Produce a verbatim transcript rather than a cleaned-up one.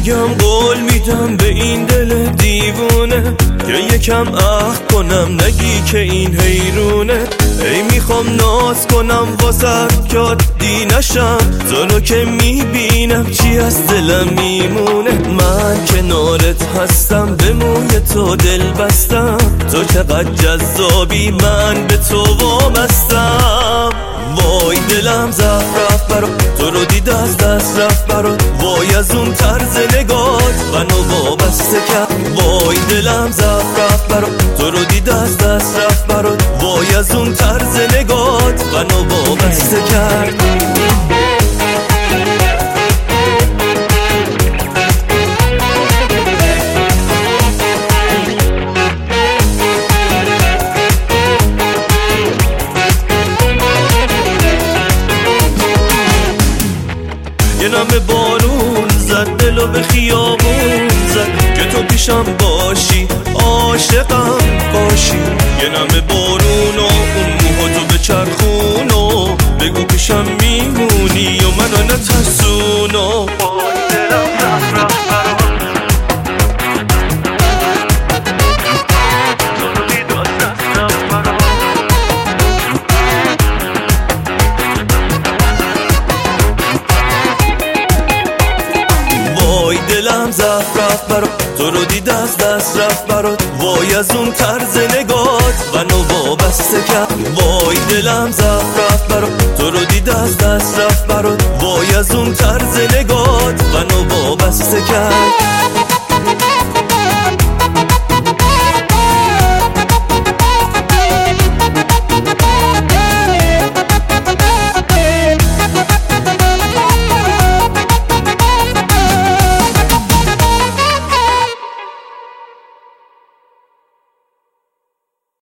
میگم قول میدم به این دل دیوونه که یکم عهد کنم نگی که این حیرونه. ای میخوام ناز کنم واسه که عادی نشم، تو رو که میبینم چی از دلم میمونه. من کنارت هستم به موی تو دل بستم، تو چقدر جذابی من به تو وابستم. وای دلم زهر رفت برا تو رو دید از دست رفت برا، وای از اون طرز نگات منو وابسته کرد. وای دلم زهر رفت برا تو رو دید از دست رفت برا، وای از اون طرز نگات منو وابسته کرد. یه نم بارون زد دلو به خیابون زد که تو پیشم باشی عاشقم باشی. یه نم بارون و اون موها تو بچرخون و بگو پیشم میمونی و منو نترسون و دلم زهر رفت برا تو رو دید از دست رفت برات، وای از اون طرز نگات منو وابسته کرد. وای دلم زهر رفت برا تو رو دید از دست رفت برات، وای از اون طرز نگات منو وابسته کرد.